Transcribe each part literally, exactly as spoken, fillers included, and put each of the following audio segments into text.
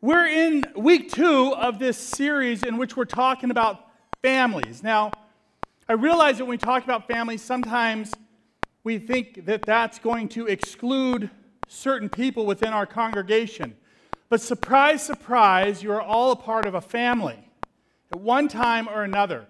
We're in week two of this series in which we're talking about families. Now, I realize that when we talk about families, sometimes we think that that's going to exclude certain people within our congregation. But surprise, surprise, you are all a part of a family at one time or another.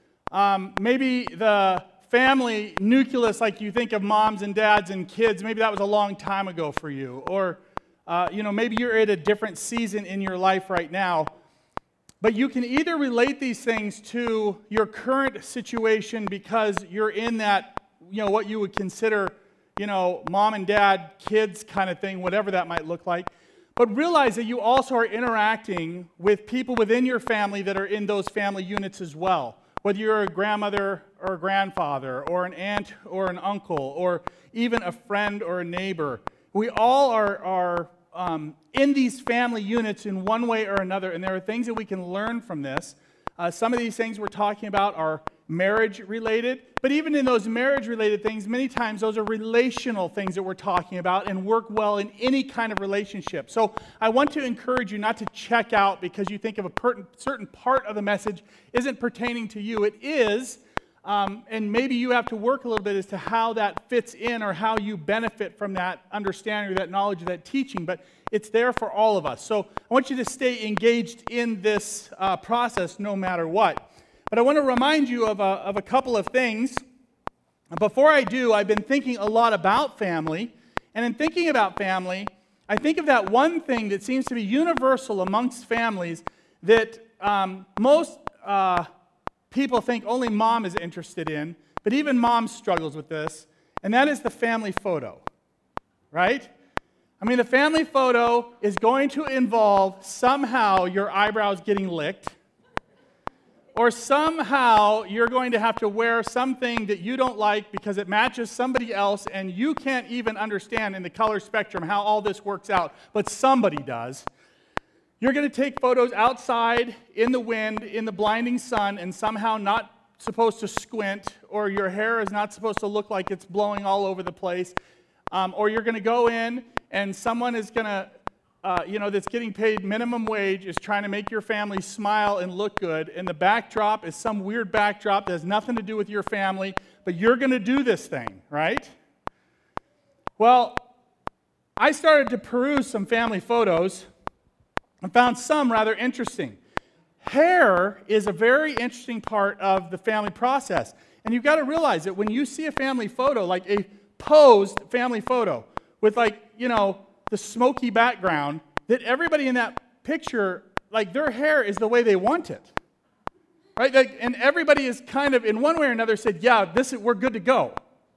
Um, maybe the family nucleus, like you think of moms and dads and kids, maybe that was a long time ago for you. Or Uh, you know, maybe you're at a different season in your life right now, but you can either relate these things to your current situation because you're in that, you know, what you would consider, you know, mom and dad, kids kind of thing, whatever that might look like. But realize that you also are interacting with people within your family that are in those family units as well. Whether you're a grandmother or a grandfather or an aunt or an uncle or even a friend or a neighbor. We all are, are um, in these family units in one way or another, and there are things that we can learn from this. Uh, some of these things we're talking about are marriage-related, but even in those marriage-related things, many times those are relational things that we're talking about and work well in any kind of relationship. So I want to encourage you not to check out because you think of a per- certain part of the message isn't pertaining to you. It is. Um, and maybe you have to work a little bit as to how that fits in or how you benefit from that understanding or that knowledge or that teaching, but it's there for all of us. So I want you to stay engaged in this uh, process no matter what. But I want to remind you of a, of a couple of things. Before I do, I've been thinking a lot about family, and in thinking about family, I think of that one thing that seems to be universal amongst families that um, most uh, people think only mom is interested in, but even mom struggles with this, and that is the family photo, right? I mean, the family photo is going to involve somehow your eyebrows getting licked, or somehow you're going to have to wear something that you don't like because it matches somebody else, and you can't even understand in the color spectrum how all this works out, but somebody does. You're going to take photos outside, in the wind, in the blinding sun, and somehow not supposed to squint, or your hair is not supposed to look like it's blowing all over the place, um, or you're going to go in and someone is going to, uh, you know, that's getting paid minimum wage is trying to make your family smile and look good, and the backdrop is some weird backdrop that has nothing to do with your family, but you're going to do this thing, right? Well, I started to peruse some family photos and found some rather interesting. Hair is a very interesting part of the family process. And you've got to realize that when you see a family photo, like a posed family photo with like, you know, the smoky background, that everybody in that picture, like their hair is the way they want it. Right? Like, and everybody is kind of, in one way or another, said, yeah, this is, we're good to go.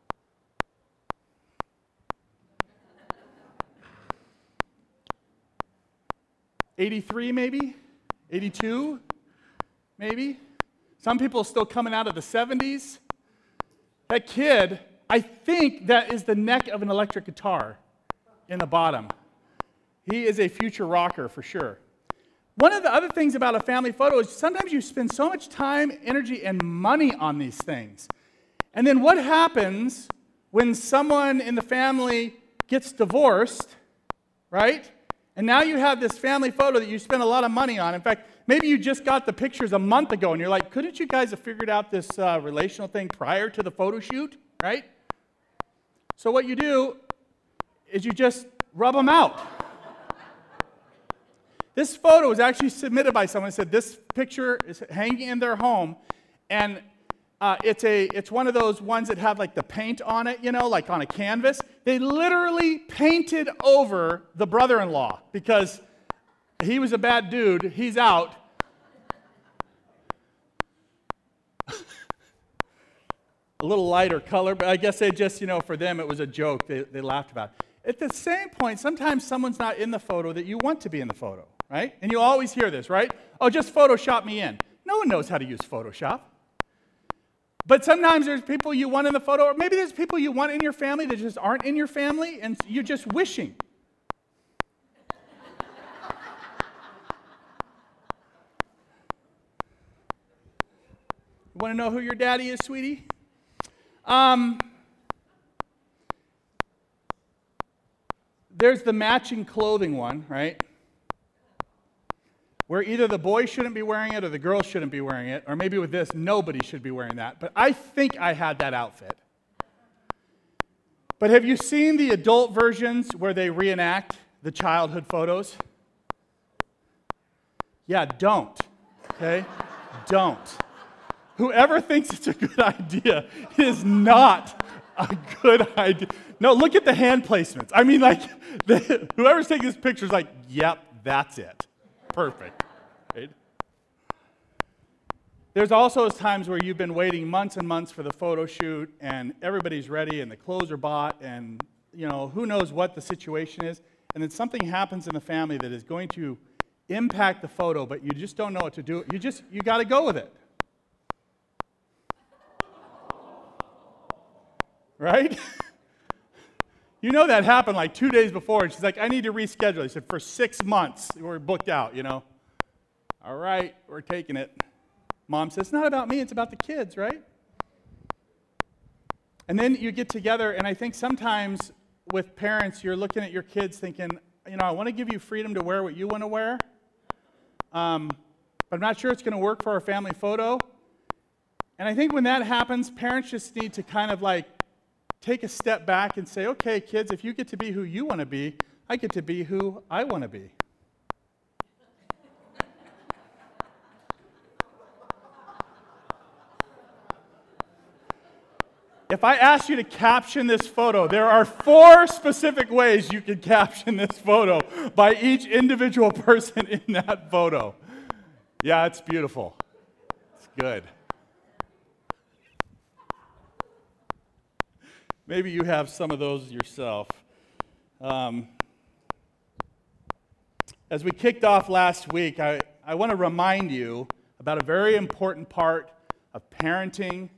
eighty-three maybe? eighty-two maybe? Some people still coming out of the seventies. That kid, I think that is the neck of an electric guitar in the bottom. He is a future rocker for sure. One of the other things about a family photo is sometimes you spend so much time, energy, and money on these things. And then what happens when someone in the family gets divorced, right? And now you have this family photo that you spent a lot of money on. In fact, maybe you just got the pictures a month ago, and you're like, couldn't you guys have figured out this uh, relational thing prior to the photo shoot, right? So what you do is you just rub them out. This photo was actually submitted by someone who said this picture is hanging in their home, and Uh, it's a it's one of those ones that have like the paint on it, you know, like on a canvas. They literally painted over the brother-in-law because he was a bad dude. He's out. A little lighter color, but I guess they just, you know, for them it was a joke. They, they laughed about it. At the same point, sometimes someone's not in the photo that you want to be in the photo, right? And you always hear this, right? Oh, just Photoshop me in. No one knows how to use Photoshop. But sometimes there's people you want in the photo, or maybe there's people you want in your family that just aren't in your family, and you're just wishing. You want to know who your daddy is, sweetie? Um, there's the matching clothing one, right? where either the boy shouldn't be wearing it or the girl shouldn't be wearing it, or maybe with this, nobody should be wearing that. But I think I had that outfit. But have you seen the adult versions where they reenact the childhood photos? Yeah, don't, okay? Don't. Whoever thinks it's a good idea, it is not a good idea. No, look at the hand placements. I mean, like, the, whoever's taking this picture is like, yep, that's it. Perfect. Right? There's also times where you've been waiting months and months for the photo shoot, and everybody's ready, and the clothes are bought, and, you know, who knows what the situation is, and then something happens in the family that is going to impact the photo, but you just don't know what to do. You just, you got to go with it. Right? You know that happened like two days before, and she's like, I need to reschedule. He said, for six months, we're booked out, you know. All right, we're taking it. Mom says, it's not about me, it's about the kids, right? And then you get together, and I think sometimes with parents, you're looking at your kids thinking, you know, I want to give you freedom to wear what you want to wear, um, but I'm not sure it's going to work for our family photo. And I think when that happens, parents just need to kind of like take a step back and say, okay, kids, if you get to be who you want to be, I get to be who I want to be. If I ask you to caption this photo, there are four specific ways you can caption this photo by each individual person in that photo. Yeah, it's beautiful. It's good. Maybe you have some of those yourself. Um, as we kicked off last week, I, I want to remind you about a very important part of parenting,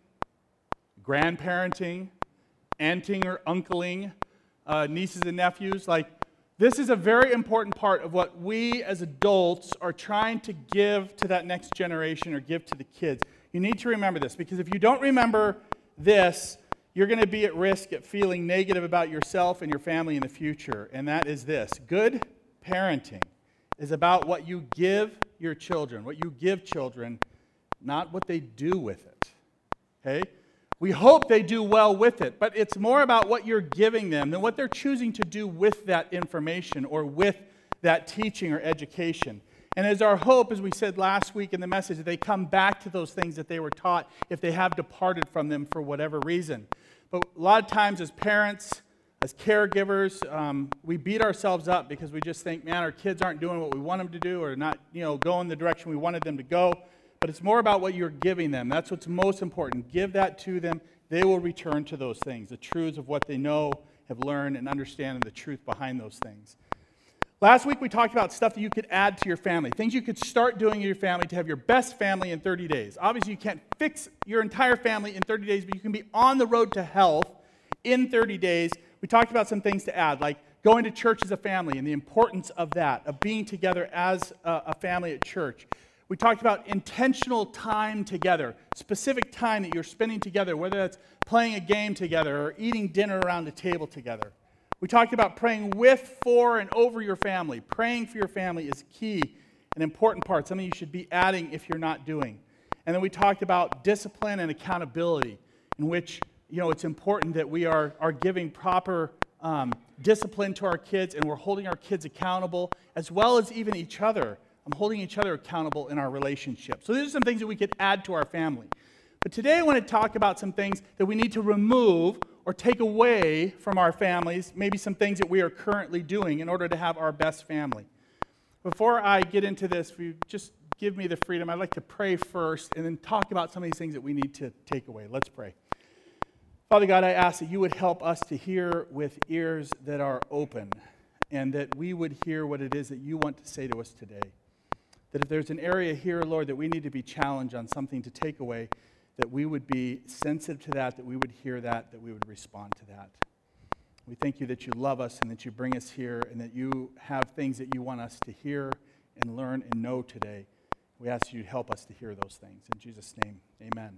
grandparenting, aunting or uncling, uh, nieces and nephews. Like, this is a very important part of what we as adults are trying to give to that next generation or give to the kids. You need to remember this, because if you don't remember this, you're going to be at risk at feeling negative about yourself and your family in the future, and that is this. Good parenting is about what you give your children, what you give children, not what they do with it, okay? We hope they do well with it, but it's more about what you're giving them than what they're choosing to do with that information or with that teaching or education. And as our hope, as we said last week in the message, that they come back to those things that they were taught if they have departed from them for whatever reason. But a lot of times as parents, as caregivers, um, we beat ourselves up because we just think, man, our kids aren't doing what we want them to do or not, you know, going the direction we wanted them to go. But it's more about what you're giving them. That's what's most important. Give that to them. They will return to those things, the truths of what they know, have learned, and understand, and the truth behind those things. Last week we talked about stuff that you could add to your family, things you could start doing in your family to have your best family in thirty days. Obviously you can't fix your entire family in thirty days, but you can be on the road to health in thirty days. We talked about some things to add, like going to church as a family and the importance of that, of being together as a, a family at church. We talked about intentional time together, specific time that you're spending together, whether that's playing a game together or eating dinner around a table together. We talked about praying with, for, and over your family. Praying for your family is key, an important part, something you should be adding if you're not doing. And then we talked about discipline and accountability, in which, you know, it's important that we are, are giving proper um, discipline to our kids, and we're holding our kids accountable, as well as even each other. I'm holding each other accountable in our relationship. So these are some things that we could add to our family. But today I want to talk about some things that we need to remove or take away from our families, maybe some things that we are currently doing in order to have our best family. Before I get into this, if you just give me the freedom, I'd like to pray first and then talk about some of these things that we need to take away. Let's pray. Father God, I ask that you would help us to hear with ears that are open, and that we would hear what it is that you want to say to us today. That if there's an area here, Lord, that we need to be challenged on something to take away, that we would be sensitive to that, that we would hear that, that we would respond to that. We thank you that you love us and that you bring us here and that you have things that you want us to hear and learn and know today. We ask you to help us to hear those things. In Jesus' name, amen.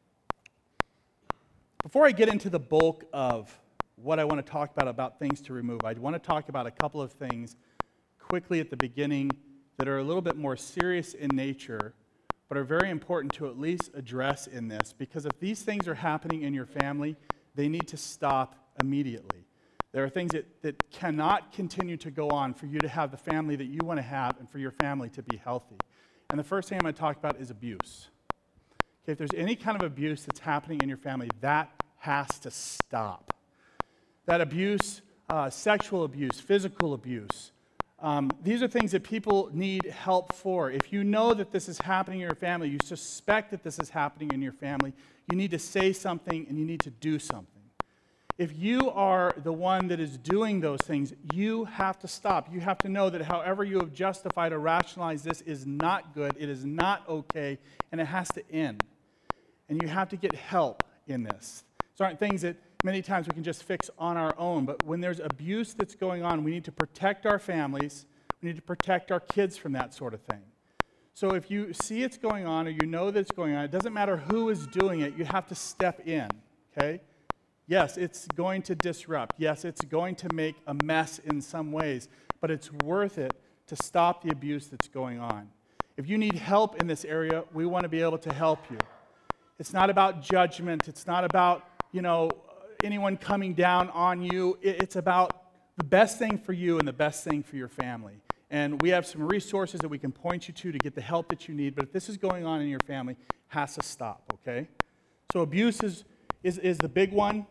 Before I get into the bulk of what I want to talk about, about things to remove, I want to talk about a couple of things quickly at the beginning that are a little bit more serious in nature, but are very important to at least address in this, because if these things are happening in your family, they need to stop immediately. There are things that, that cannot continue to go on for you to have the family that you want to have and for your family to be healthy. And the first thing I'm going to talk about is abuse. Okay, if there's any kind of abuse that's happening in your family, that has to stop. That abuse, uh, sexual abuse, physical abuse, um, these are things that people need help for. If you know that this is happening in your family, you suspect that this is happening in your family, you need to say something and you need to do something. If you are the one that is doing those things, you have to stop. You have to know that however you have justified or rationalized this is not good, it is not okay, and it has to end. And you have to get help in this. These aren't things that many times we can just fix on our own, but when there's abuse that's going on, we need to protect our families, we need to protect our kids from that sort of thing. So if you see it's going on or you know that it's going on, it doesn't matter who is doing it, you have to step in, okay? Yes, it's going to disrupt. Yes, it's going to make a mess in some ways, but it's worth it to stop the abuse that's going on. If you need help in this area, we want to be able to help you. It's not about judgment. It's not about, you know, anyone coming down on you. It's about the best thing for you and the best thing for your family. And we have some resources that we can point you to to get the help that you need, but if this is going on in your family, it has to stop, okay? So abuse is, is, is the big one.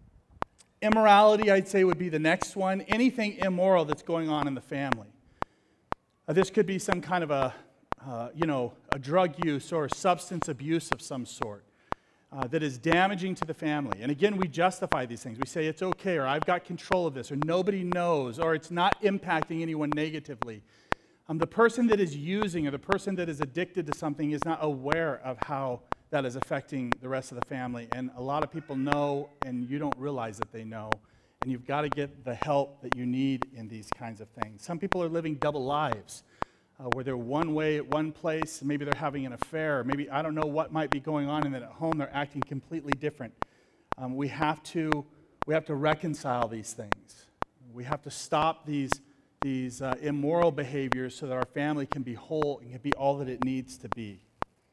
Immorality, I'd say, would be the next one. Anything immoral that's going on in the family. Uh, this could be some kind of a, uh, you know, a drug use or substance abuse of some sort uh, that is damaging to the family. And again, we justify these things. We say it's okay, or I've got control of this, or nobody knows, or it's not impacting anyone negatively. Um, the person that is using or the person that is addicted to something is not aware of how that is affecting the rest of the family. And a lot of people know, and you don't realize that they know. And you've got to get the help that you need in these kinds of things. Some people are living double lives, uh, where they're one way at one place, and maybe they're having an affair. Maybe, I don't know what might be going on, and then at home they're acting completely different. Um, we have to, we have to reconcile these things. We have to stop these, these uh, immoral behaviors so that our family can be whole and can be all that it needs to be.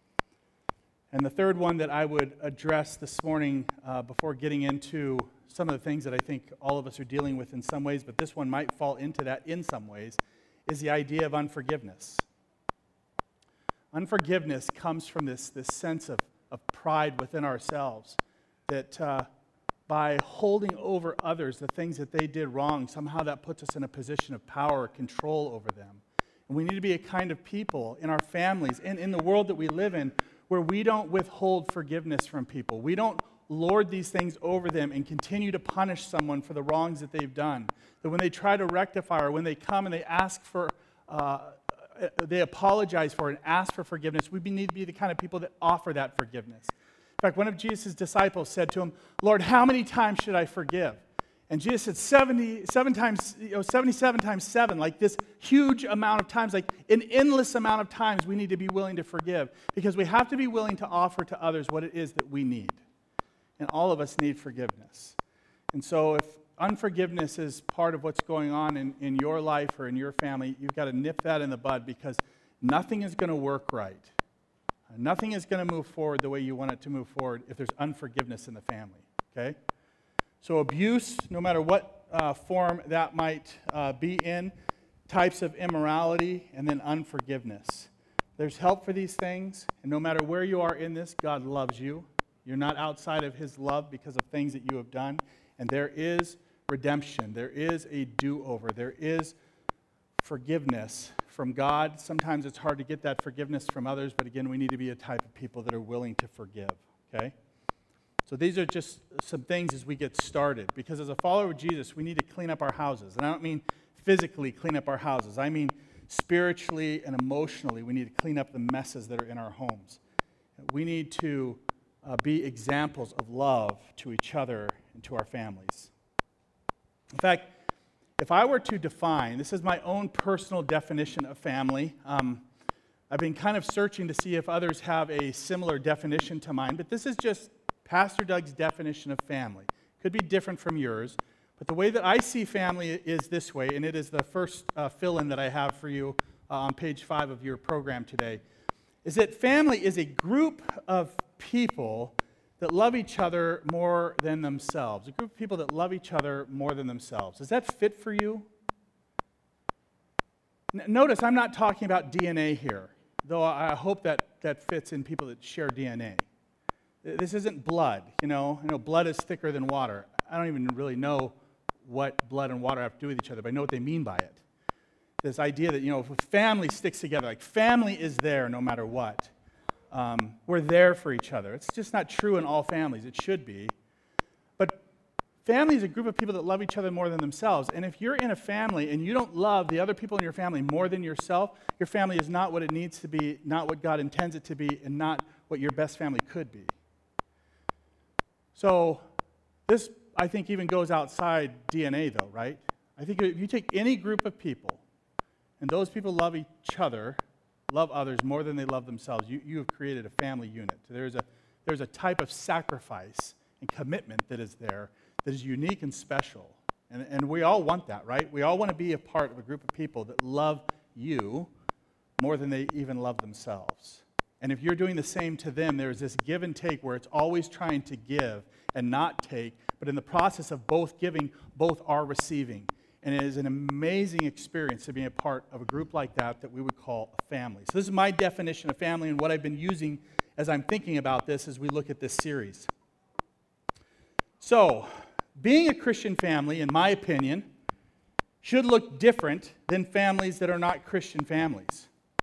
And the third one that I would address this morning uh, before getting into some of the things that I think all of us are dealing with in some ways, but this one might fall into that in some ways, is the idea of unforgiveness. Unforgiveness comes from this, this sense of, of pride within ourselves, that uh, by holding over others the things that they did wrong, somehow that puts us in a position of power or control over them. And we need to be a kind of people in our families and in the world that we live in where we don't withhold forgiveness from people. We don't lord these things over them and continue to punish someone for the wrongs that they've done. That when they try to rectify or when they come and they ask for, uh, they apologize for and ask for forgiveness, we need to be the kind of people that offer that forgiveness. In fact, one of Jesus' disciples said to him, "Lord, how many times should I forgive?" And Jesus said seventy-seven times, you know, seventy-seven times seven, like this huge amount of times, like an endless amount of times we need to be willing to forgive, because we have to be willing to offer to others what it is that we need. And all of us need forgiveness. And so if unforgiveness is part of what's going on in, in your life or in your family, you've got to nip that in the bud, because nothing is going to work right. Nothing is going to move forward the way you want it to move forward if there's unforgiveness in the family, okay? So abuse, no matter what uh, form that might uh, be in, types of immorality, and then unforgiveness. There's help for these things, and no matter where you are in this, God loves you. You're not outside of His love because of things that you have done, and there is redemption. There is a do-over. There is forgiveness from God. Sometimes it's hard to get that forgiveness from others, but again, we need to be a type of people that are willing to forgive, okay? So these are just some things as we get started, because as a follower of Jesus, we need to clean up our houses. And I don't mean physically clean up our houses. I mean spiritually and emotionally, we need to clean up the messes that are in our homes. We need to uh, be examples of love to each other and to our families. In fact, if I were to define, this is my own personal definition of family. Um, I've been kind of searching to see if others have a similar definition to mine, but this is just Pastor Doug's definition of family. Could be different from yours, but the way that I see family is this way, and it is the first uh, fill-in that I have for you uh, on page five of your program today, is that family is a group of people that love each other more than themselves. A group of people that love each other more than themselves. Does that fit for you? N- notice I'm not talking about D N A here, though I hope that that fits in people that share D N A. This isn't blood, you know. You know, blood is thicker than water. I don't even really know what blood and water have to do with each other, but I know what they mean by it. This idea that, you know, if a family sticks together, like family is there no matter what. Um, we're there for each other. It's just not true in all families. It should be. But family is a group of people that love each other more than themselves. And if you're in a family and you don't love the other people in your family more than yourself, your family is not what it needs to be, not what God intends it to be, and not what your best family could be. So this, I think, even goes outside D N A, though, right? I think if you take any group of people, and those people love each other, love others more than they love themselves, you, you have created a family unit. There's a, there's a type of sacrifice and commitment that is there that is unique and special. And, and we all want that, right? We all want to be a part of a group of people that love you more than they even love themselves. And if you're doing the same to them, there's this give and take where it's always trying to give and not take, but in the process of both giving, both are receiving. And it is an amazing experience to be a part of a group like that that we would call a family. So this is my definition of family and what I've been using as I'm thinking about this as we look at this series. So, being a Christian family, in my opinion, should look different than families that are not Christian families.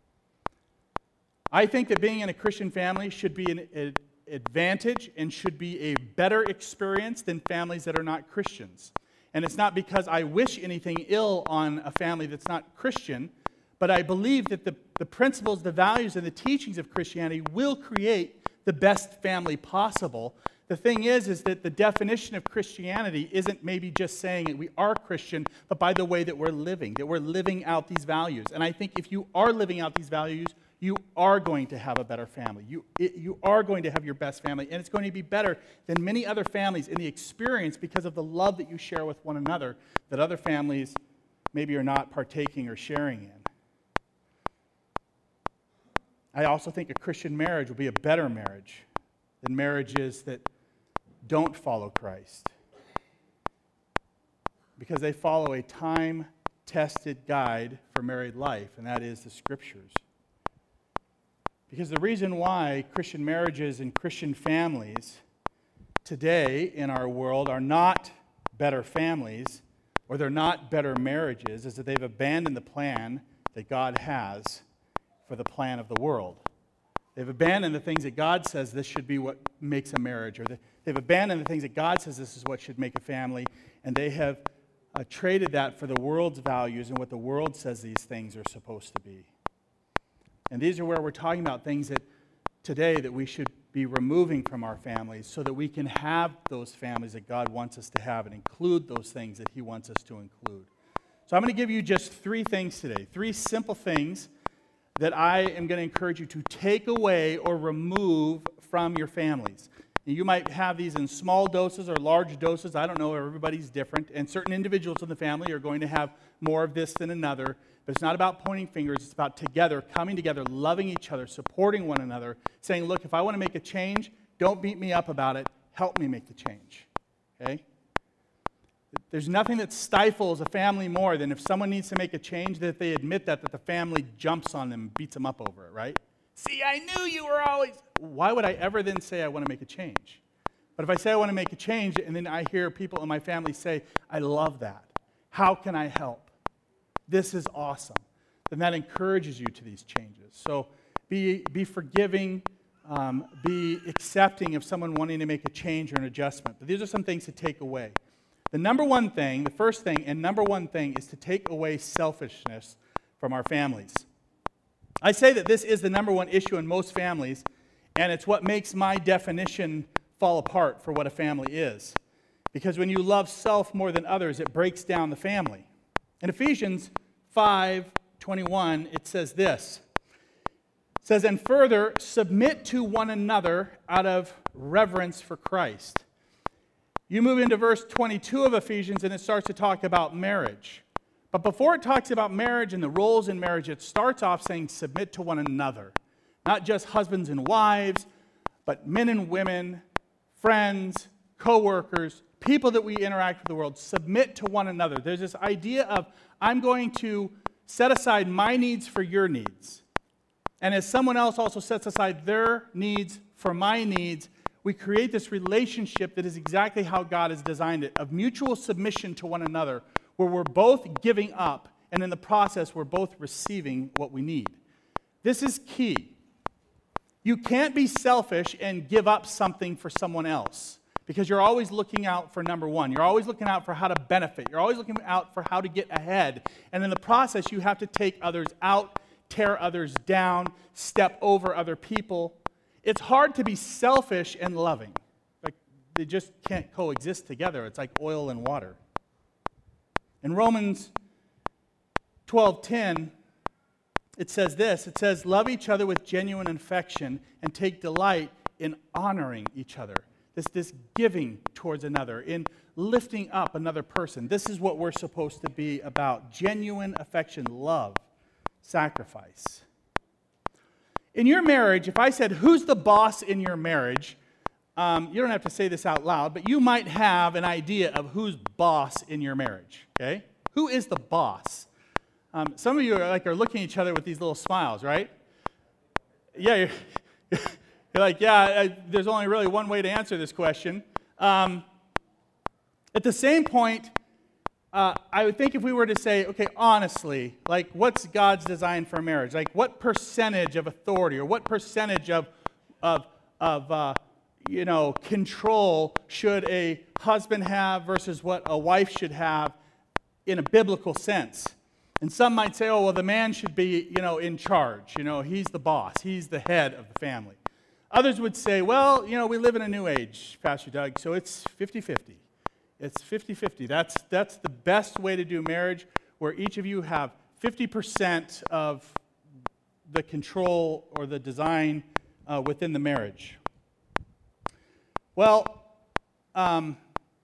I think that being in a Christian family should be an, an advantage and should be a better experience than families that are not Christians. And it's not because I wish anything ill on a family that's not Christian, but I believe that the, the principles, the values, and the teachings of Christianity will create the best family possible. The thing is, is that the definition of Christianity isn't maybe just saying that we are Christian, but by the way that we're living, that we're living out these values. And I think if you are living out these values, you are going to have a better family. You, it, you are going to have your best family, and it's going to be better than many other families in the experience because of the love that you share with one another that other families maybe are not partaking or sharing in. I also think a Christian marriage will be a better marriage than marriages that don't follow Christ, because they follow a time-tested guide for married life, and that is the Scriptures. Because the reason why Christian marriages and Christian families today in our world are not better families, or they're not better marriages, is that they've abandoned the plan that God has for the plan of the world. They've abandoned the things that God says this should be what makes a marriage, or they've abandoned the things that God says this is what should make a family, and they have uh, traded that for the world's values and what the world says these things are supposed to be. And these are where we're talking about things that today that we should be removing from our families so that we can have those families that God wants us to have and include those things that He wants us to include. So I'm going to give you just three things today, three simple things that I am going to encourage you to take away or remove from your families. You might have these in small doses or large doses. I don't know. Everybody's different. And certain individuals in the family are going to have more of this than another. But it's not about pointing fingers. It's about together, coming together, loving each other, supporting one another, saying, look, if I want to make a change, don't beat me up about it. Help me make the change. Okay? There's nothing that stifles a family more than if someone needs to make a change, that they admit that, that the family jumps on them and beats them up over it, right? See, I knew you were always... Why would I ever then say I want to make a change? But if I say I want to make a change, and then I hear people in my family say, I love that. How can I help? This is awesome. Then that encourages you to these changes. So be, be forgiving, um, be accepting of someone wanting to make a change or an adjustment. But these are some things to take away. The number one thing, the first thing, and number one thing is to take away selfishness from our families. I say that this is the number one issue in most families, and it's what makes my definition fall apart for what a family is. Because when you love self more than others, it breaks down the family. In Ephesians five twenty-one, it says this. It says, and further, submit to one another out of reverence for Christ. You move into verse twenty-two of Ephesians, and it starts to talk about marriage. But before it talks about marriage and the roles in marriage, it starts off saying submit to one another. Not just husbands and wives, but men and women, friends, co-workers, people that we interact with the world. Submit to one another. There's this idea of I'm going to set aside my needs for your needs. And as someone else also sets aside their needs for my needs, we create this relationship that is exactly how God has designed it, of mutual submission to one another, where we're both giving up, and in the process, we're both receiving what we need. This is key. You can't be selfish and give up something for someone else, because you're always looking out for number one. You're always looking out for how to benefit. You're always looking out for how to get ahead. And in the process, you have to take others out, tear others down, step over other people. It's hard to be selfish and loving. Like, they just can't coexist together. It's like oil and water. In Romans twelve ten, it says this. It says, love each other with genuine affection and take delight in honoring each other. This, this giving towards another, in lifting up another person. This is what we're supposed to be about. Genuine affection, love, sacrifice. In your marriage, if I said, who's the boss in your marriage, um, you don't have to say this out loud, but you might have an idea of who's boss in your marriage, okay? Who is the boss? Um, some of you are like are looking at each other with these little smiles, right? Yeah, you're, you're like, yeah, I, there's only really one way to answer this question. Um, at the same point, Uh, I would think if we were to say, okay, honestly, like what's God's design for marriage? Like what percentage of authority or what percentage of, of, of uh, you know, control should a husband have versus what a wife should have in a biblical sense? And some might say, oh, well, the man should be, you know, in charge. You know, he's the boss. He's the head of the family. Others would say, well, you know, we live in a new age, Pastor Doug, so it's fifty-fifty. It's fifty-fifty. That's, that's the best way to do marriage, where each of you have fifty percent of the control or the design uh, within the marriage. Well, um,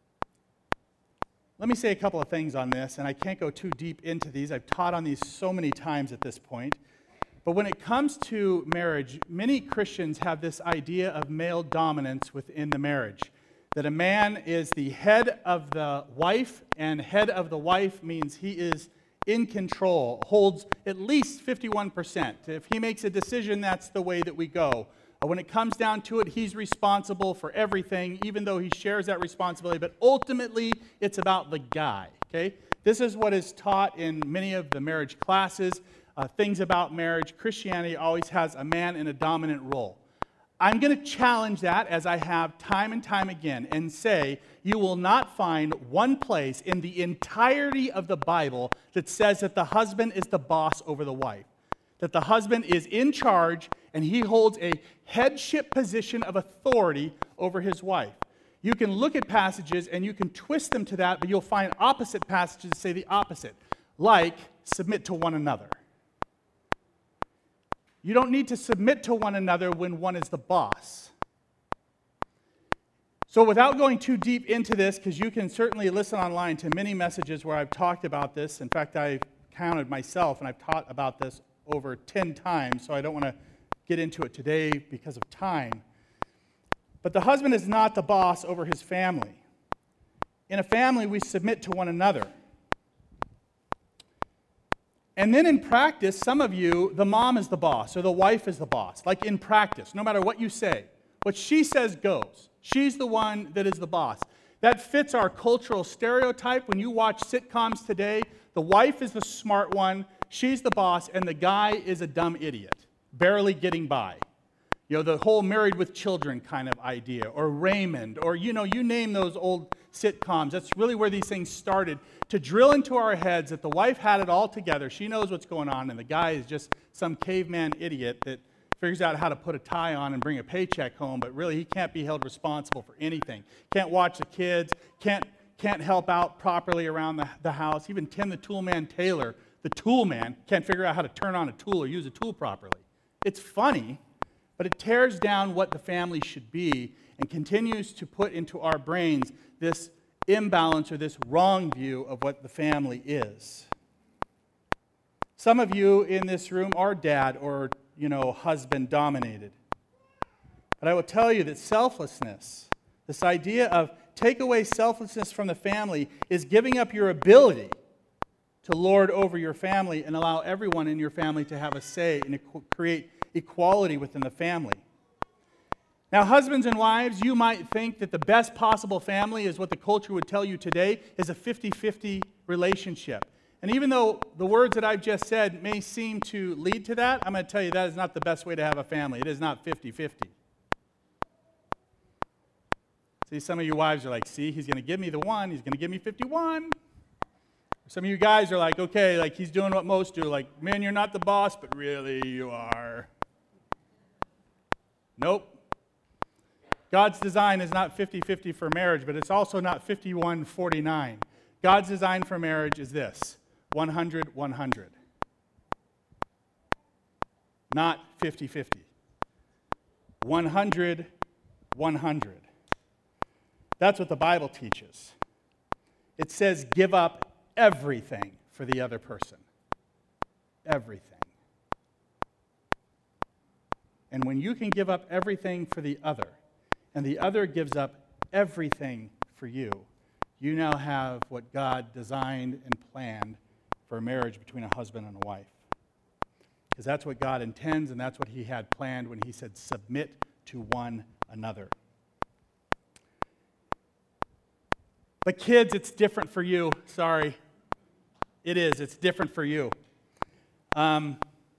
let me say a couple of things on this, and I can't go too deep into these. I've taught on these so many times at this point. But when it comes to marriage, many Christians have this idea of male dominance within the marriage. That a man is the head of the wife, and head of the wife means he is in control, holds at least fifty-one percent. If he makes a decision, that's the way that we go. When it comes down to it, he's responsible for everything, even though he shares that responsibility. But ultimately, it's about the guy, okay? This is what is taught in many of the marriage classes, uh, things about marriage. Christianity always has a man in a dominant role. I'm going to challenge that, as I have time and time again, and say you will not find one place in the entirety of the Bible that says that the husband is the boss over the wife, that the husband is in charge and he holds a headship position of authority over his wife. You can look at passages and you can twist them to that, but you'll find opposite passages that say the opposite, like submit to one another. You don't need to submit to one another when one is the boss. So without going too deep into this, because you can certainly listen online to many messages where I've talked about this. In fact, I've counted myself, and I've taught about this over ten times, so I don't want to get into it today because of time. But the husband is not the boss over his family. In a family, we submit to one another. And then in practice, some of you, the mom is the boss or the wife is the boss. Like in practice, no matter what you say, what she says goes. She's the one that is the boss. That fits our cultural stereotype. When you watch sitcoms today, the wife is the smart one, she's the boss, and the guy is a dumb idiot, barely getting by. You know, the whole Married with Children kind of idea, or Raymond, or, you know, you name those old sitcoms. That's really where these things started, to drill into our heads that the wife had it all together. She knows what's going on, and the guy is just some caveman idiot that figures out how to put a tie on and bring a paycheck home, but really he can't be held responsible for anything. Can't watch the kids, can't can't help out properly around the, the house. Even Tim the Tool Man Taylor, the tool man, can't figure out how to turn on a tool or use a tool properly. It's funny, but it tears down what the family should be and continues to put into our brains this imbalance or this wrong view of what the family is. Some of you in this room are dad or, you know, husband dominated. But I will tell you that selflessness, this idea of take away selflessness from the family, is giving up your ability to lord over your family and allow everyone in your family to have a say and create equality within the family. Now, husbands and wives, you might think that the best possible family is what the culture would tell you today is a fifty-fifty relationship. And even though the words that I've just said may seem to lead to that, I'm going to tell you that is not the best way to have a family. It is not fifty-fifty. See, some of you wives are like, see, he's going to give me the one, he's going to give me fifty-one. Some of you guys are like, okay, like he's doing what most do, like, man, you're not the boss, but really you are. Nope. God's design is not fifty-fifty for marriage, but it's also not fifty-one forty-nine. God's design for marriage is this, one hundred one hundred. Not fifty-fifty. one hundred one hundred. That's what the Bible teaches. It says give up everything for the other person. Everything. And when you can give up everything for the other, and the other gives up everything for you, you now have what God designed and planned for a marriage between a husband and a wife. Because that's what God intends, and that's what he had planned when he said, submit to one another. But kids, it's different for you. Sorry. It is. It's different for you. Um,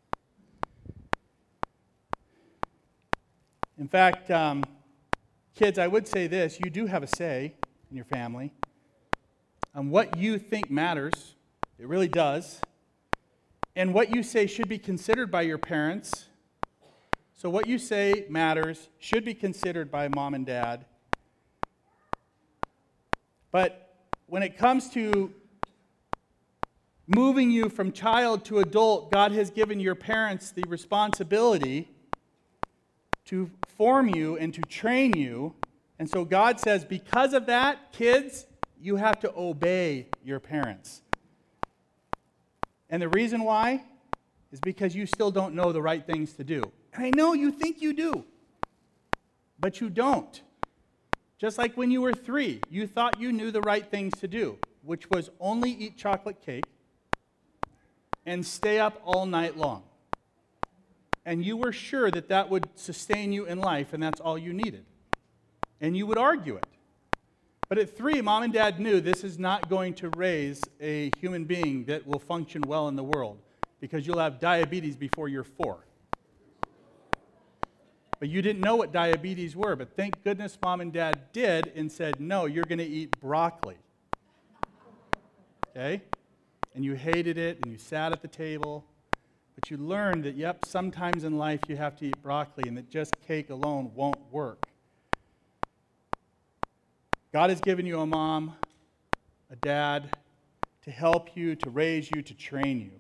in fact, um, kids, I would say this. You do have a say in your family. And what you think matters. It really does. And what you say should be considered by your parents. So what you say matters, should be considered by mom and dad. But when it comes to moving you from child to adult, God has given your parents the responsibility to form you and to train you. And so God says, because of that, kids, you have to obey your parents. And the reason why is because you still don't know the right things to do. And I know you think you do, but you don't. Just like when you were three, you thought you knew the right things to do, which was only eat chocolate cake and stay up all night long. And you were sure that that would sustain you in life, and that's all you needed. And you would argue it. But at three, mom and dad knew this is not going to raise a human being that will function well in the world, because you'll have diabetes before you're four. But you didn't know what diabetes were, but thank goodness mom and dad did and said, no, you're going to eat broccoli. Okay? And you hated it, and you sat at the table, but you learned that, yep, sometimes in life you have to eat broccoli, and that just cake alone won't work. God has given you a mom, a dad, to help you, to raise you, to train you.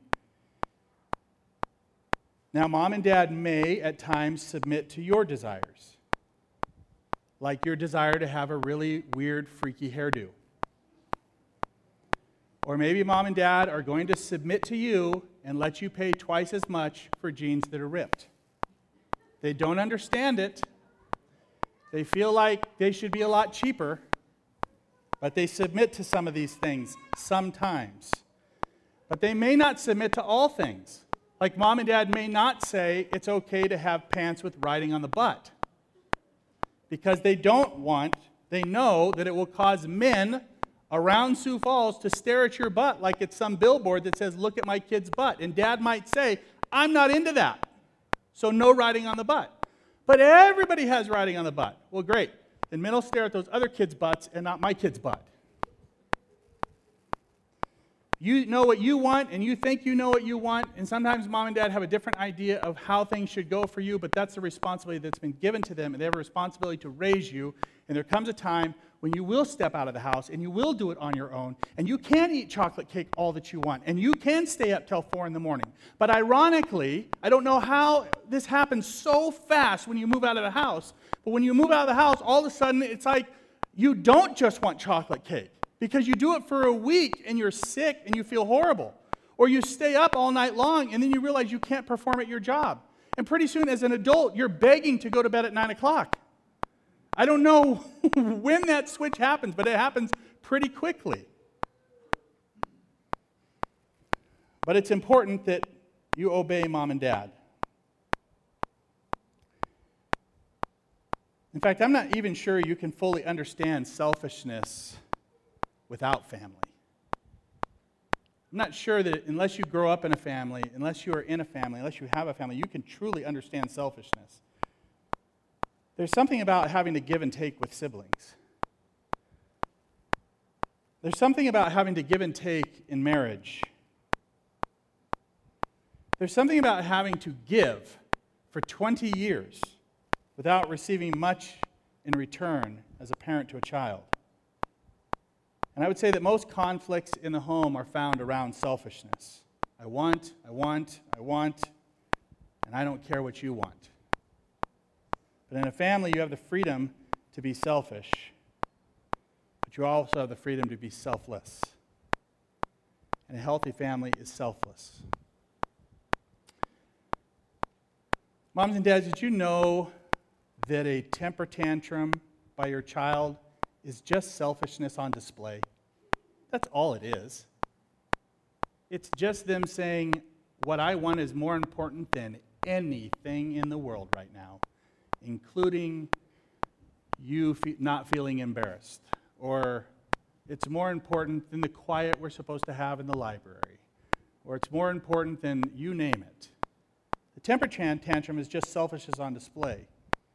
Now, mom and dad may, at times, submit to your desires, like your desire to have a really weird, freaky hairdo. Or maybe mom and dad are going to submit to you and let you pay twice as much for jeans that are ripped. They don't understand it. They feel like they should be a lot cheaper, but they submit to some of these things sometimes. But they may not submit to all things. Like mom and dad may not say it's okay to have pants with writing on the butt, because they don't want, they know that it will cause men around Sioux Falls to stare at your butt like it's some billboard that says, look at my kid's butt. And dad might say, I'm not into that, so no writing on the butt. But everybody has writing on the butt. Well, great. Then men will stare at those other kids' butts and not my kid's butt. You know what you want, and you think you know what you want, and sometimes mom and dad have a different idea of how things should go for you, but that's the responsibility that's been given to them, and they have a responsibility to raise you, and there comes a time when you will step out of the house, and you will do it on your own, and you can eat chocolate cake all that you want, and you can stay up till four in the morning. But ironically, I don't know how this happens so fast when you move out of the house, but when you move out of the house, all of a sudden, it's like you don't just want chocolate cake, because you do it for a week and you're sick and you feel horrible. Or you stay up all night long and then you realize you can't perform at your job. And pretty soon as an adult, you're begging to go to bed at nine o'clock. I don't know when that switch happens, but it happens pretty quickly. But it's important that you obey mom and dad. In fact, I'm not even sure you can fully understand selfishness without family. I'm not sure that unless you grow up in a family, unless you are in a family, unless you have a family, you can truly understand selfishness. There's something about having to give and take with siblings. There's something about having to give and take in marriage. There's something about having to give for twenty years without receiving much in return as a parent to a child. And I would say that most conflicts in the home are found around selfishness. I want, I want, I want, and I don't care what you want. But in a family, you have the freedom to be selfish, but you also have the freedom to be selfless. And a healthy family is selfless. Moms and dads, did you know that a temper tantrum by your child is just selfishness on display? That's all it is. It's just them saying, what I want is more important than anything in the world right now, including you fe- not feeling embarrassed. Or it's more important than the quiet we're supposed to have in the library. Or it's more important than you name it. The temper tantrum is just selfishness on display.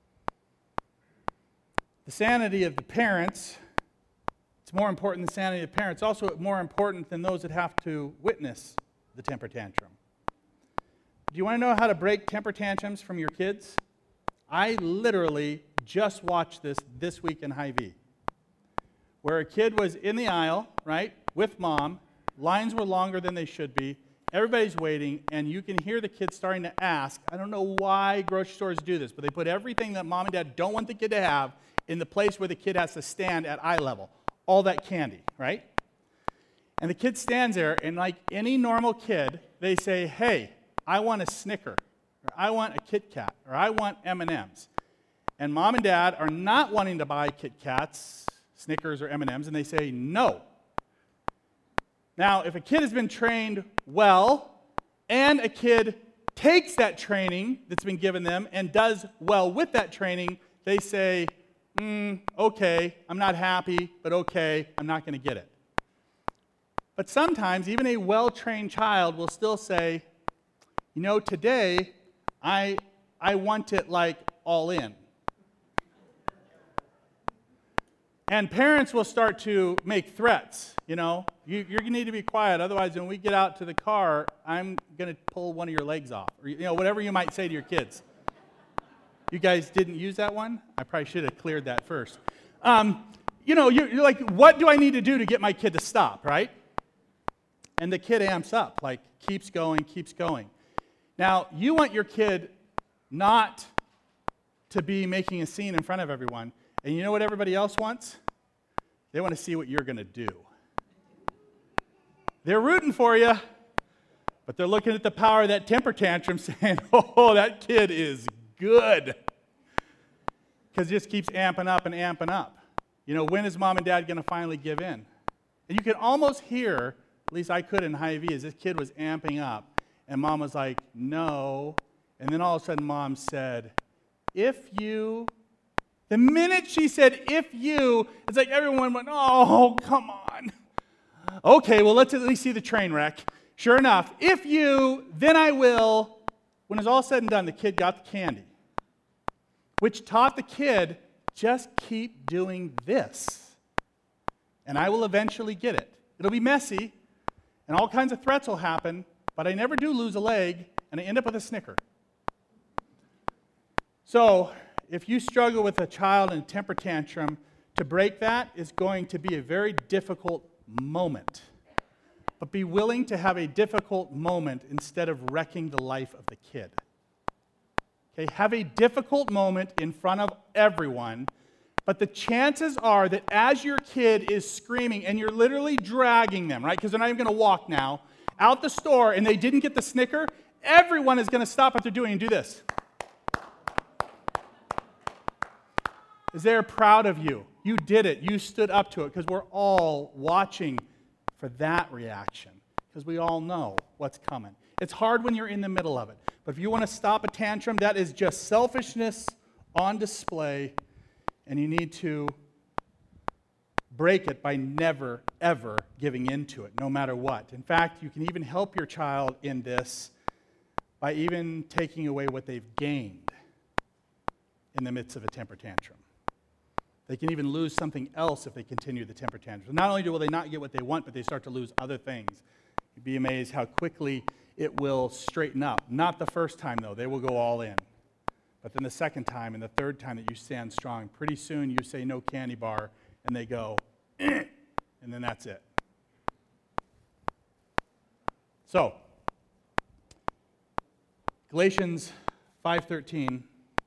The sanity of the parents, it's more important than the sanity of the parents, also more important than those that have to witness the temper tantrum. Do you want to know how to break temper tantrums from your kids? I literally just watched this this week in Hy-Vee, where a kid was in the aisle, right, with mom, lines were longer than they should be, everybody's waiting, and you can hear the kid starting to ask, I don't know why grocery stores do this, but they put everything that mom and dad don't want the kid to have in the place where the kid has to stand at eye level. All that candy, right? And the kid stands there, and like any normal kid, they say, hey, I want a Snicker, or I want a Kit Kat, or I want M and M's. And mom and dad are not wanting to buy Kit Kats, Snickers, or M and M's, and they say no. Now, if a kid has been trained well, and a kid takes that training that's been given them and does well with that training, they say, mm, okay, I'm not happy, but okay, I'm not going to get it. But sometimes, even a well-trained child will still say, you know, today, I, I want it like all in. And parents will start to make threats, you know. You, you're going to need to be quiet, otherwise when we get out to the car, I'm going to pull one of your legs off. Or, you know, whatever you might say to your kids. You guys didn't use that one? I probably should have cleared that first. Um, you know, you're, you're like, what do I need to do to get my kid to stop, right? And the kid amps up, like keeps going, keeps going. Now, you want your kid not to be making a scene in front of everyone. And you know what everybody else wants? They want to see what you're going to do. They're rooting for you, but they're looking at the power of that temper tantrum saying, oh, that kid is good. Because it just keeps amping up and amping up. You know, when is mom and dad going to finally give in? And you can almost hear, at least I could in Hy-Vee, as this kid was amping up, and mom was like, no. And then all of a sudden mom said, if you... The minute she said, if you, it's like everyone went, oh, come on. Okay, well, let's at least see the train wreck. Sure enough, if you, then I will. When it's all said and done, the kid got the candy, which taught the kid, just keep doing this, and I will eventually get it. It'll be messy, and all kinds of threats will happen, but I never do lose a leg, and I end up with a Snicker. So, if you struggle with a child in a temper tantrum, to break that is going to be a very difficult moment. But be willing to have a difficult moment instead of wrecking the life of the kid. Okay, have a difficult moment in front of everyone, but the chances are that as your kid is screaming and you're literally dragging them, right? Because they're not even going to walk now, out the store and they didn't get the Snicker, everyone is going to stop what they're doing and do this. Is they're proud of you. You did it. You stood up to it, because we're all watching for that reaction, because we all know what's coming. It's hard when you're in the middle of it. But if you want to stop a tantrum, that is just selfishness on display, and you need to break it by never, ever giving in to it, no matter what. In fact, you can even help your child in this by even taking away what they've gained in the midst of a temper tantrum. They can even lose something else if they continue the temper tantrum. Not only will they not get what they want, but they start to lose other things. You'd be amazed how quickly it will straighten up. Not the first time, though. They will go all in. But then the second time and the third time that you stand strong, pretty soon you say no candy bar, and they go, eh, and then that's it. So, Galatians five thirteen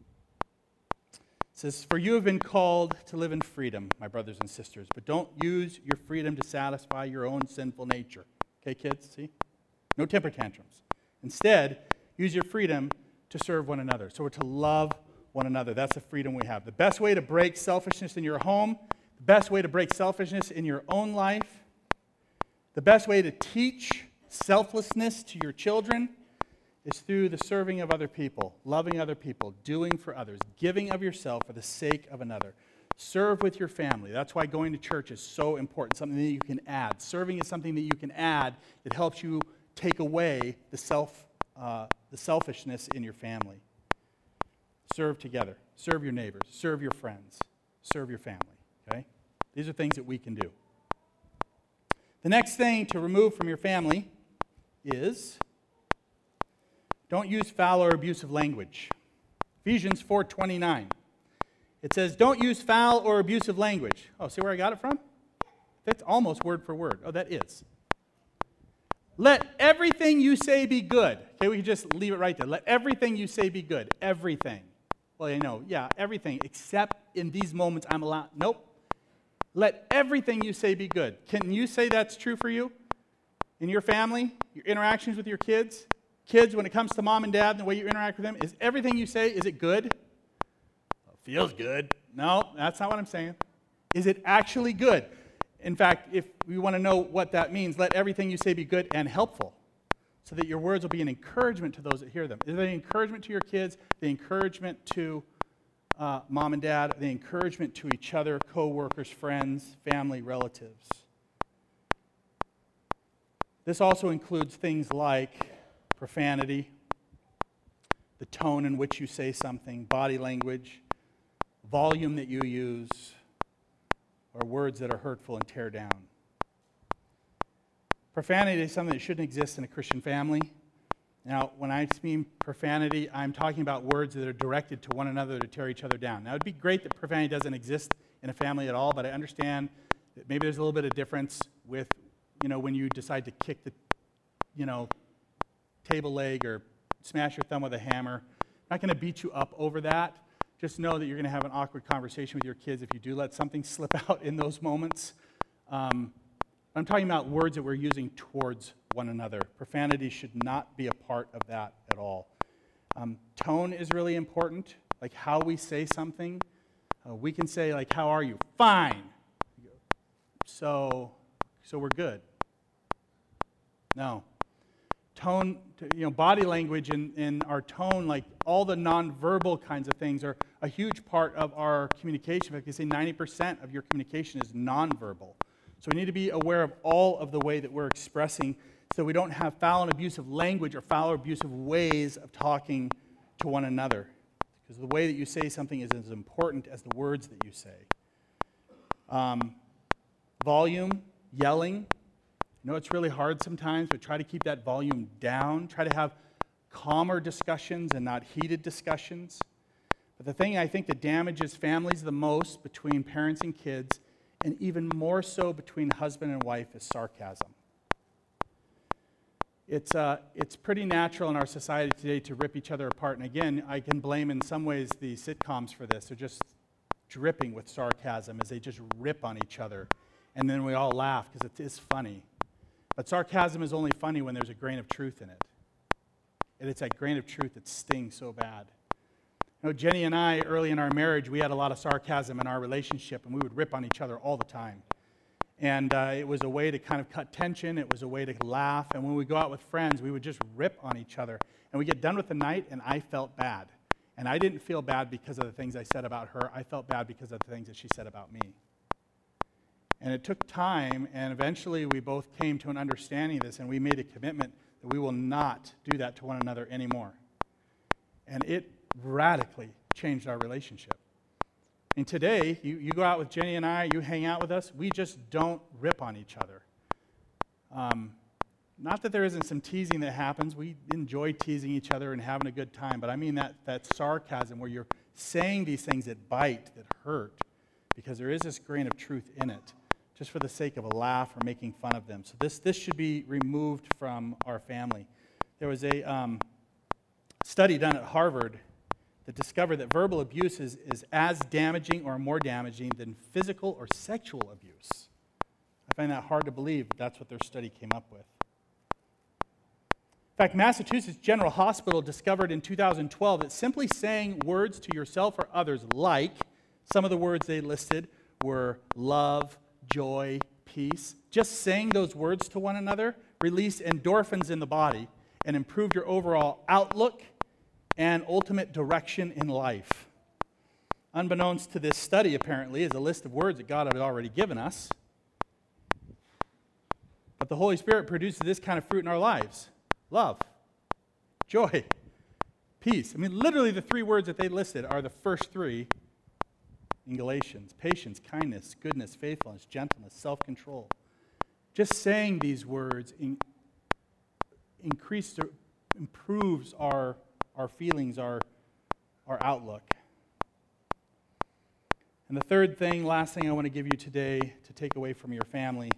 says, "For you have been called to live in freedom, my brothers and sisters, but don't use your freedom to satisfy your own sinful nature." Okay, kids, see? No temper tantrums. Instead, use your freedom to serve one another. So we're to love one another. That's the freedom we have. The best way to break selfishness in your home, the best way to break selfishness in your own life, the best way to teach selflessness to your children is through the serving of other people, loving other people, doing for others, giving of yourself for the sake of another. Serve with your family. That's why going to church is so important, something that you can add. Serving is something that you can add that helps you take away the self, uh, the selfishness in your family. Serve together. Serve your neighbors. Serve your friends. Serve your family. Okay? These are things that we can do. The next thing to remove from your family is don't use foul or abusive language. Ephesians four twenty-nine. It says, don't use foul or abusive language. Oh, see where I got it from? That's almost word for word. Oh, that is. Let everything you say be good. Okay, we can just leave it right there. Let everything you say be good. Everything. Well, you know, yeah, everything. Except in these moments I'm allowed. Nope. Let everything you say be good. Can you say that's true for you? In your family? Your interactions with your kids? Kids, when it comes to mom and dad and the way you interact with them, is everything you say, is it good? Feels good. No, that's not what I'm saying. Is it actually good? In fact, if we want to know what that means, let everything you say be good and helpful so that your words will be an encouragement to those that hear them. Is it an encouragement to your kids, the encouragement to uh, mom and dad, the encouragement to each other, co-workers, friends, family, relatives? This also includes things like profanity, the tone in which you say something, body language, volume that you use, or words that are hurtful and tear down. Profanity is something that shouldn't exist in a Christian family. Now, when I mean profanity, I'm talking about words that are directed to one another to tear each other down. Now, it would be great that profanity doesn't exist in a family at all, but I understand that maybe there's a little bit of difference with, you know, when you decide to kick the, you know, table leg or smash your thumb with a hammer. I'm not going to beat you up over that. Just know that you're going to have an awkward conversation with your kids if you do let something slip out in those moments. Um, I'm talking about words that we're using towards one another. Profanity should not be a part of that at all. Um, tone is really important, like how we say something. Uh, we can say, like, how are you? Fine. So, so we're good. No. Tone, you know, body language and, and our tone, like all the nonverbal kinds of things are a huge part of our communication. Like I say, ninety percent of your communication is nonverbal. So we need to be aware of all of the way that we're expressing so we don't have foul and abusive language or foul or abusive ways of talking to one another. Because the way that you say something is as important as the words that you say. Um, volume, yelling. I know it's really hard sometimes, but try to keep that volume down. Try to have calmer discussions and not heated discussions. But the thing I think that damages families the most between parents and kids, and even more so between husband and wife, is sarcasm. It's, uh, it's pretty natural in our society today to rip each other apart. And again, I can blame in some ways the sitcoms for this. They're just dripping with sarcasm as they just rip on each other. And then we all laugh because it is funny. But sarcasm is only funny when there's a grain of truth in it. And it's that grain of truth that stings so bad. You know, Jenny and I, early in our marriage, we had a lot of sarcasm in our relationship, and we would rip on each other all the time. And uh, it was a way to kind of cut tension. It was a way to laugh. And when we go out with friends, we would just rip on each other. And we get done with the night, and I felt bad. And I didn't feel bad because of the things I said about her. I felt bad because of the things that she said about me. And it took time, and eventually we both came to an understanding of this, and we made a commitment that we will not do that to one another anymore. And it radically changed our relationship. And today, you, you go out with Jenny and I, you hang out with us, we just don't rip on each other. Um, not that there isn't some teasing that happens. We enjoy teasing each other and having a good time, but I mean that, that sarcasm where you're saying these things that bite, that hurt, because there is this grain of truth in it, just for the sake of a laugh or making fun of them. So this, this should be removed from our family. There was a um, study done at Harvard that discovered that verbal abuse is, is as damaging or more damaging than physical or sexual abuse. I find that hard to believe, but that's what their study came up with. In fact, Massachusetts General Hospital discovered in two thousand twelve that simply saying words to yourself or others, like some of the words they listed were love, joy, peace, just saying those words to one another released endorphins in the body and improved your overall outlook and ultimate direction in life. Unbeknownst to this study, apparently, is a list of words that God had already given us. But the Holy Spirit produces this kind of fruit in our lives. Love, joy, peace. I mean, literally the three words that they listed are the first three in Galatians: patience, kindness, goodness, faithfulness, gentleness, self-control. Just saying these words in, increase, improves our, our feelings, our, our outlook. And the third thing, last thing I want to give you today to take away from your family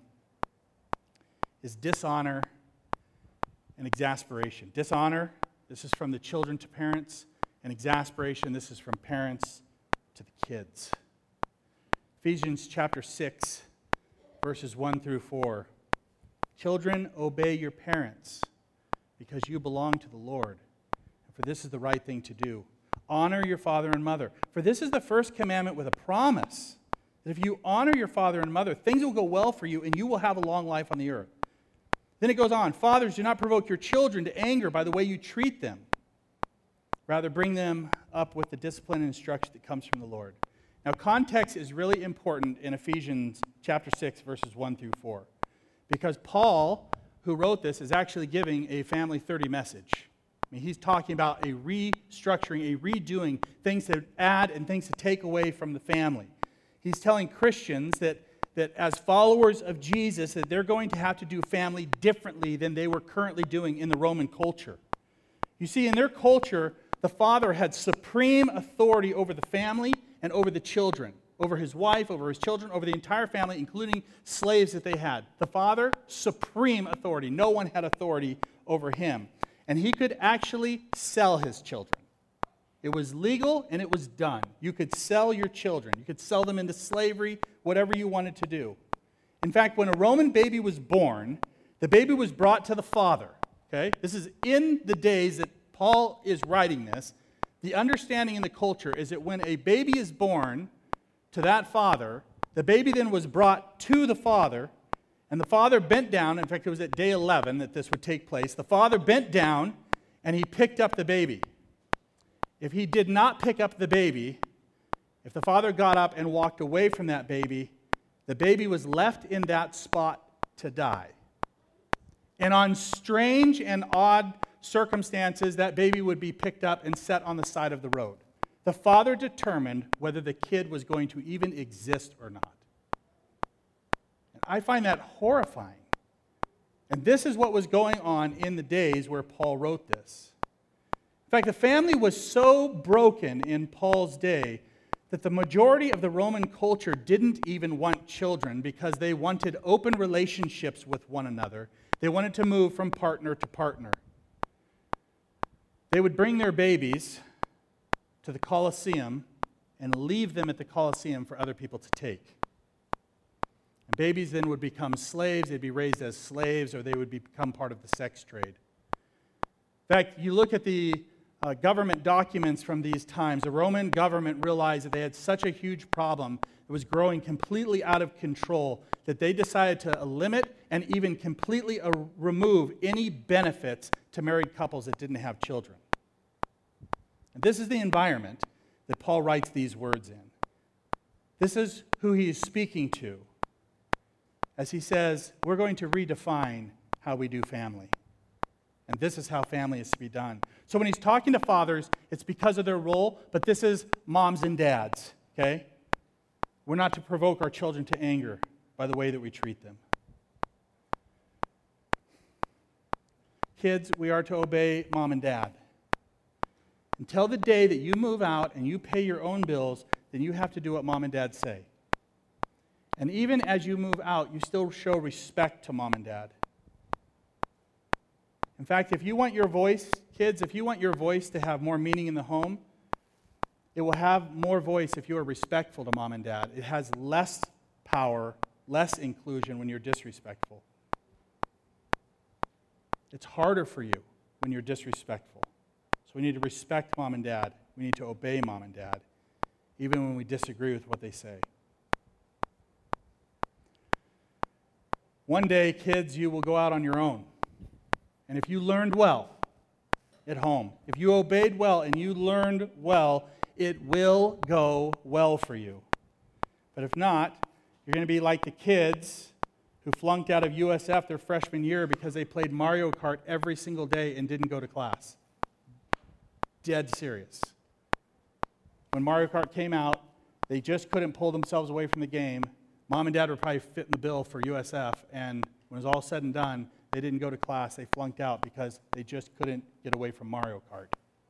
is dishonor and exasperation. Dishonor, this is from the children to parents, and exasperation, this is from parents to the kids. Ephesians chapter six, verses one through four. Children, obey your parents, because you belong to the Lord, and for this is the right thing to do. Honor your father and mother, for this is the first commandment with a promise, that if you honor your father and mother, things will go well for you, and you will have a long life on the earth. Then it goes on, fathers, do not provoke your children to anger by the way you treat them. Rather, bring them up with the discipline and instruction that comes from the Lord. Now, context is really important in Ephesians chapter six, verses one through four. Because Paul, who wrote this, is actually giving a family thirty message. I mean, he's talking about a restructuring, a redoing, things to add and things to take away from the family. He's telling Christians that, that as followers of Jesus, that they're going to have to do family differently than they were currently doing in the Roman culture. You see, in their culture, the father had supreme authority over the family and over the children, over his wife, over his children, over the entire family, including slaves that they had. The father, supreme authority. No one had authority over him. And he could actually sell his children. It was legal and it was done. You could sell your children. You could sell them into slavery, whatever you wanted to do. In fact, when a Roman baby was born, the baby was brought to the father. Okay? This is in the days that Paul is writing this. The understanding in the culture is that when a baby is born to that father, the baby then was brought to the father, and the father bent down. In fact, it was at day eleven that this would take place. The father bent down, and he picked up the baby. If he did not pick up the baby, if the father got up and walked away from that baby, the baby was left in that spot to die. And on strange and odd circumstances, that baby would be picked up and set on the side of the road. The father determined whether the kid was going to even exist or not. And I find that horrifying. And this is what was going on in the days where Paul wrote this. In fact, the family was so broken in Paul's day that the majority of the Roman culture didn't even want children because they wanted open relationships with one another. They wanted to move from partner to partner. They would bring their babies to the Colosseum and leave them at the Colosseum for other people to take. And babies then would become slaves. They'd be raised as slaves, or they would become part of the sex trade. In fact, you look at the uh, government documents from these times, the Roman government realized that they had such a huge problem. It was growing completely out of control that they decided to limit and even completely uh, remove any benefits to married couples that didn't have children. And this is the environment that Paul writes these words in. This is who he is speaking to as he says, we're going to redefine how we do family. And this is how family is to be done. So when he's talking to fathers, it's because of their role, but this is moms and dads, okay? We're not to provoke our children to anger by the way that we treat them. Kids, we are to obey mom and dad. Until the day that you move out and you pay your own bills, then you have to do what mom and dad say. And even as you move out, you still show respect to mom and dad. In fact, if you want your voice, kids, if you want your voice to have more meaning in the home, it will have more voice if you are respectful to mom and dad. It has less power, less inclusion when you're disrespectful. It's harder for you when you're disrespectful. So we need to respect mom and dad. We need to obey mom and dad, even when we disagree with what they say. One day, kids, you will go out on your own. And if you learned well at home, if you obeyed well and you learned well, it will go well for you. But if not, you're going to be like the kids who flunked out of U S F their freshman year because they played Mario Kart every single day and didn't go to class. Dead serious. When Mario Kart came out, they just couldn't pull themselves away from the game. Mom and dad were probably fitting the bill for U S F, and when it was all said and done, they didn't go to class. They flunked out because they just couldn't get away from Mario Kart.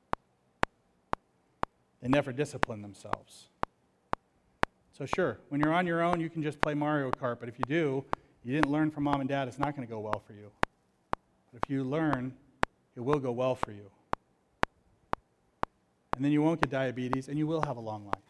They never disciplined themselves. So sure, when you're on your own, you can just play Mario Kart, but if you do, you didn't learn from mom and dad, it's not going to go well for you. But if you learn, it will go well for you. And then you won't get diabetes, and you will have a long life.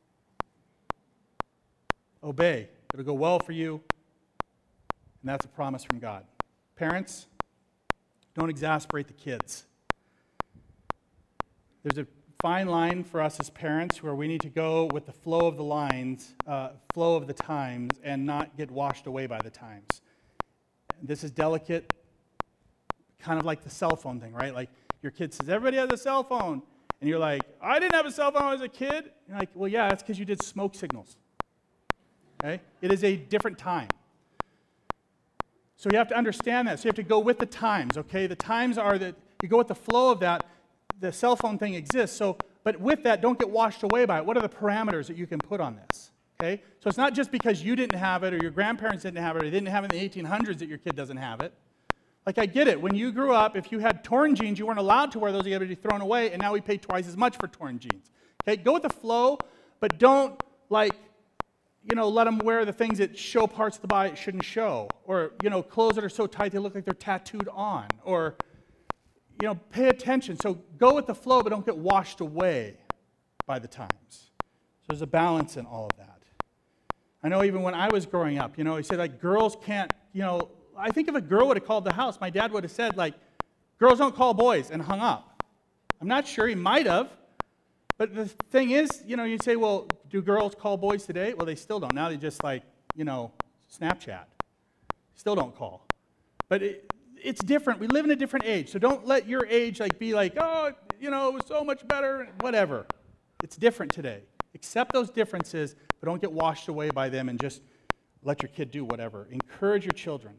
Obey. It'll go well for you, and that's a promise from God. Parents, don't exasperate the kids. There's a fine line for us as parents where we need to go with the flow of the lines, uh, flow of the times, and not get washed away by the times. This is delicate, kind of like the cell phone thing, right? Like your kid says, everybody has a cell phone. And you're like, I didn't have a cell phone when I was a kid. You're like, well, yeah, that's because you did smoke signals. Okay? It is a different time. So you have to understand that. So you have to go with the times, okay? The times are that you go with the flow of that. The cell phone thing exists. So, but with that, don't get washed away by it. What are the parameters that you can put on this? Okay? So it's not just because you didn't have it or your grandparents didn't have it or they didn't have it in the eighteen hundreds that your kid doesn't have it. Like, I get it. When you grew up, if you had torn jeans, you weren't allowed to wear those. You had to be thrown away, and now we pay twice as much for torn jeans. Okay? Go with the flow, but don't, like, you know, let them wear the things that show parts of the body it shouldn't show. Or, you know, clothes that are so tight they look like they're tattooed on. Or, you know, pay attention. So go with the flow, but don't get washed away by the times. So there's a balance in all of that. I know even when I was growing up, you know, he said, like, girls can't, you know, I think if a girl would have called the house, my dad would have said, like, girls don't call boys, and hung up. I'm not sure. He might have. But the thing is, you know, you say, well, do girls call boys today? Well, they still don't. Now they just, like, you know, Snapchat. Still don't call. But it, it's different. We live in a different age. So don't let your age, like, be like, oh, you know, it was so much better, whatever. It's different today. Accept those differences, but don't get washed away by them and just let your kid do whatever. Encourage your children.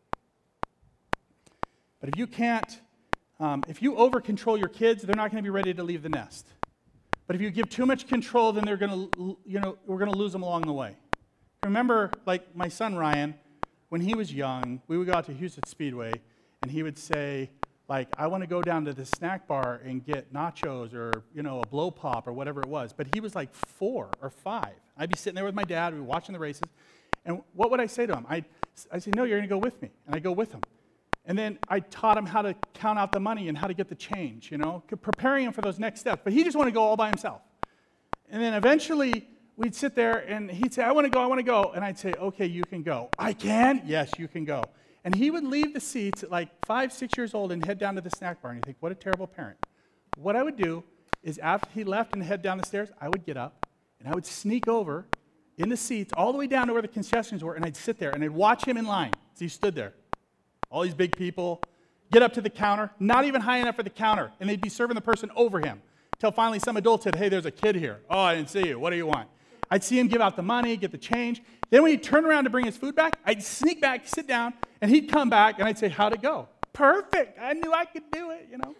But if you can't, um, if you over-control your kids, they're not going to be ready to leave the nest. But if you give too much control, then they're going to, you know, we're going to lose them along the way. Remember, like my son Ryan, when he was young, we would go out to Houston Speedway, and he would say, like, I want to go down to the snack bar and get nachos or, you know, a blow pop or whatever it was. But he was like four or five. I'd be sitting there with my dad, we'd be watching the races, and what would I say to him? I'd, I'd say, no, you're going to go with me. And I'd go with him. And then I taught him how to count out the money and how to get the change, you know, preparing him for those next steps. But he just wanted to go all by himself. And then eventually, we'd sit there, and he'd say, I want to go, I want to go. And I'd say, okay, you can go. I can? Yes, you can go. And he would leave the seats at like five, six years old and head down to the snack bar. And you think, what a terrible parent. What I would do is after he left and head down the stairs, I would get up, and I would sneak over in the seats all the way down to where the concessions were, and I'd sit there, and I'd watch him in line as he stood there. All these big people, get up to the counter, not even high enough for the counter, and they'd be serving the person over him, until finally some adult said, hey, there's a kid here. Oh, I didn't see you. What do you want? I'd see him give out the money, get the change. Then when he'd turn around to bring his food back, I'd sneak back, sit down, and he'd come back, and I'd say, how'd it go? Perfect. I knew I could do it, you know.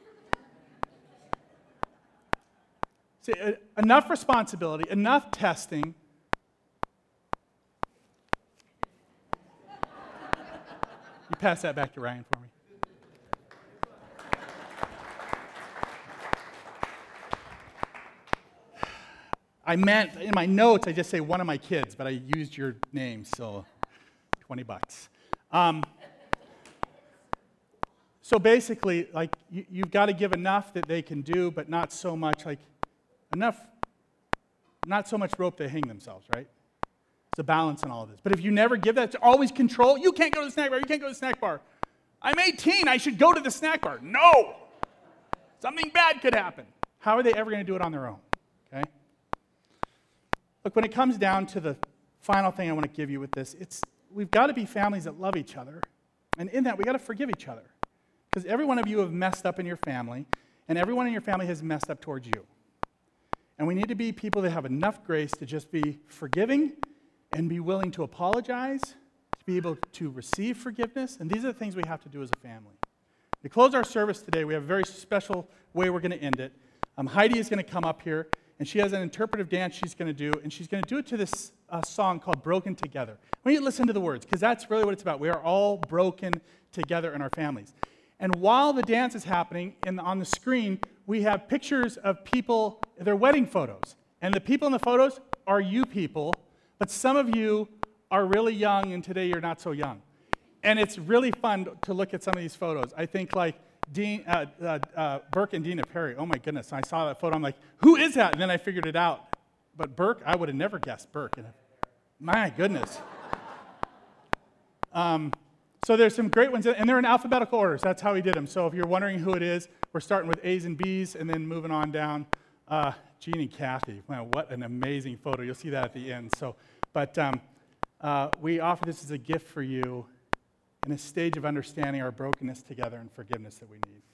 See, uh, enough responsibility, enough testing. You pass that back to Ryan for me. I meant, in my notes, I just say one of my kids, but I used your name, so twenty bucks. Um, so basically, like, you, you've got to give enough that they can do, but not so much, like, enough, not so much rope they hang themselves, right? It's a balance in all of this. But if you never give that, it's always control. You can't go to the snack bar, you can't go to the snack bar. I'm eighteen, I should go to the snack bar. No! Something bad could happen. How are they ever going to do it on their own? Okay? Look, when it comes down to the final thing I want to give you with this, it's we've got to be families that love each other. And in that, we've got to forgive each other. Because every one of you have messed up in your family, and everyone in your family has messed up towards you. And we need to be people that have enough grace to just be forgiving and be willing to apologize, to be able to receive forgiveness. And these are the things we have to do as a family. To close our service today, we have a very special way we're going to end it. Um, Heidi is going to come up here, and she has an interpretive dance she's going to do, and she's going to do it to this uh, song called Broken Together. I want you to listen to the words, because that's really what it's about. We are all broken together in our families. And while the dance is happening, and on the screen, we have pictures of people, their wedding photos. And the people in the photos are you people, but some of you are really young, and today you're not so young. And it's really fun to look at some of these photos. I think like Dean, uh, uh, uh, Burke and Dina Perry. Oh my goodness, I saw that photo, I'm like, who is that? And then I figured it out. But Burke, I would have never guessed Burke. My goodness. Um, so there's some great ones, and they're in alphabetical orders. That's how he did them. So if you're wondering who it is, we're starting with A's and B's, and then moving on down. Uh, Gene and Kathy. Wow, what an amazing photo. You'll see that at the end. So, but um, uh, we offer this as a gift for you in a stage of understanding our brokenness together and forgiveness that we need.